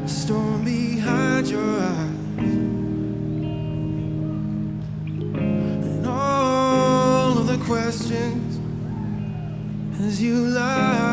storm behind your eyes, and all of the questions as you lie.